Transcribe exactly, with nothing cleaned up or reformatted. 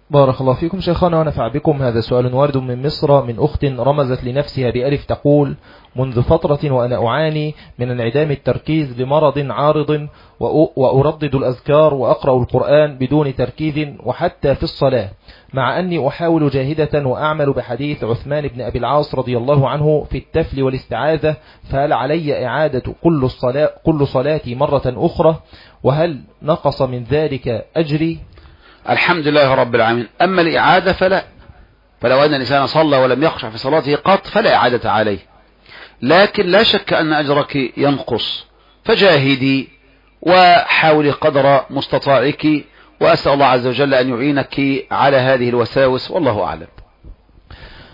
بارك الله فيكم شيخنا ونفع بكم. هذا سؤال وارد من مصر من أخت رمزت لنفسها بألف تقول: منذ فترة وأنا أعاني من انعدام التركيز لمرض عارض، وأردد الأذكار وأقرأ القرآن بدون تركيز وحتى في الصلاة، مع أني أحاول جاهدة وأعمل بحديث عثمان بن أبي العاص رضي الله عنه في التفل والاستعاذة، فهل علي إعادة كل الصلاة كل صلاتي مرة أخرى؟ وهل نقص من ذلك أجري؟ الحمد لله رب العالمين. أما الإعادة فلا، فلو أن الإنسان صلى ولم يخشع في صلاته قط فلا إعادة عليه، لكن لا شك أن أجرك ينقص، فجاهدي وحاولي قدر مستطاعك، وأسأل الله عز وجل أن يعينك على هذه الوساوس، والله أعلم.